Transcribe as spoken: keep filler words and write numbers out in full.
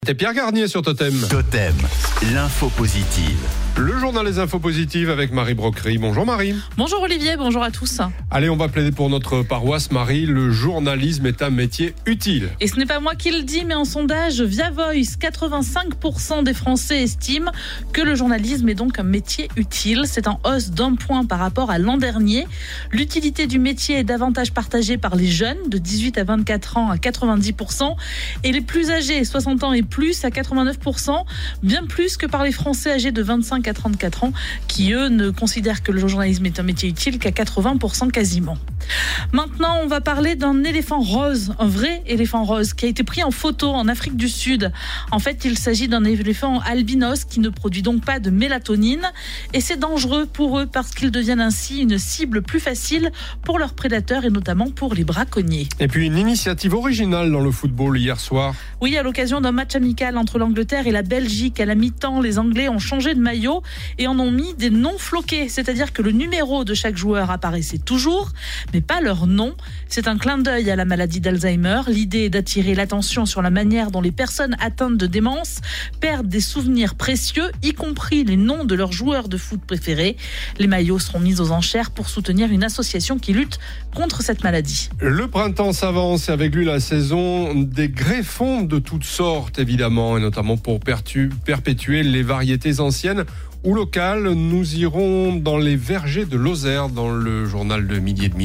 C'était Pierre Garnier sur Totem. Totem, l'info positive. Le journal des infos positives avec Marie Brocquerie. Bonjour Marie. Bonjour Olivier, bonjour à tous. Allez, on va plaider pour notre paroisse. Marie, le journalisme est un métier utile. Et ce n'est pas moi qui le dis, mais en sondage via Voice, quatre-vingt-cinq pour cent des Français estiment que le journalisme est donc un métier utile. C'est en hausse d'un point par rapport à l'an dernier. L'utilité du métier est davantage partagée par les jeunes de dix-huit à vingt-quatre ans à quatre-vingt-dix pour cent et les plus âgés, soixante ans et plus, à quatre-vingt-neuf pour cent, bien plus que par les Français âgés de vingt-cinq à trente-quatre ans qui, eux, ne considèrent que le journalisme est un métier utile qu'à quatre-vingts pour cent quasiment. Maintenant, on va parler d'un éléphant rose, un vrai éléphant rose qui a été pris en photo en Afrique du Sud. En fait, il s'agit d'un éléphant albinos qui ne produit donc pas de mélatonine et c'est dangereux pour eux parce qu'ils deviennent ainsi une cible plus facile pour leurs prédateurs et notamment pour les braconniers. Et puis une initiative originale dans le football hier soir. Oui, à l'occasion d'un match amical entre l'Angleterre et la Belgique, à la mi-temps, les Anglais ont changé de maillot et en ont mis des noms floqués, c'est-à-dire que le numéro de chaque joueur apparaissait toujours, mais pas leur nom. C'est un clin d'œil à la maladie d'Alzheimer. L'idée est d'attirer l'attention sur la manière dont les personnes atteintes de démence perdent des souvenirs précieux, y compris les noms de leurs joueurs de foot préférés. Les maillots seront mis aux enchères pour soutenir une association qui lutte contre cette maladie. Le printemps s'avance et avec lui la saison des greffons de toutes sortes, évidemment, et notamment pour pertu- perpétuer les variétés anciennes ou locales. Nous irons dans les vergers de Lozère dans le journal de midi et demi.